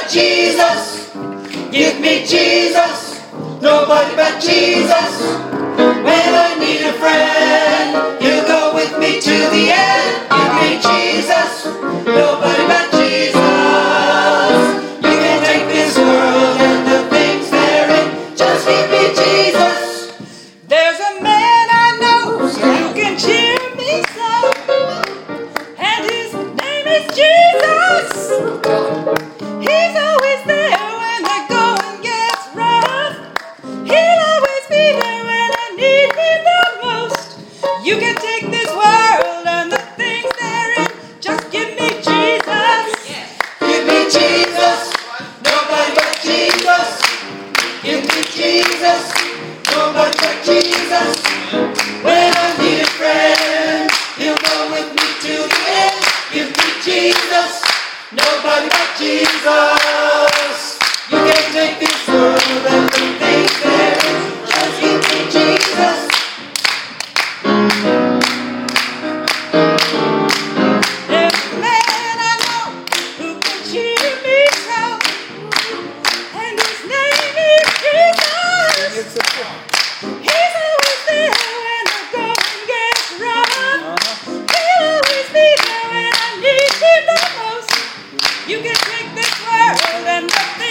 but Jesus. Give me Jesus. Nobody but Jesus. When I need a friend, He'll go with me to the end. Give me Jesus. Nobody but Jesus. You can take this world and the things therein. Just give me Jesus. There's a man I know who can cheer me so, and his name is Jesus. He's always there when the going gets rough. He'll always be there when I need Him the most. You can take this world and the things therein. Just give me Jesus. Give me Jesus. Nobody but Jesus. Give me Jesus. Nobody but Jesus. When I need a friend, He'll go with me to the end. Give me Jesus. Nobody but Jesus. You can't take this world and the things therein. Just give me Jesus. There's a man I know who can cheer me so, and his name is Jesus. He's always there when the going gets rough. He'll always be there when I need Him the most. You can take this world and the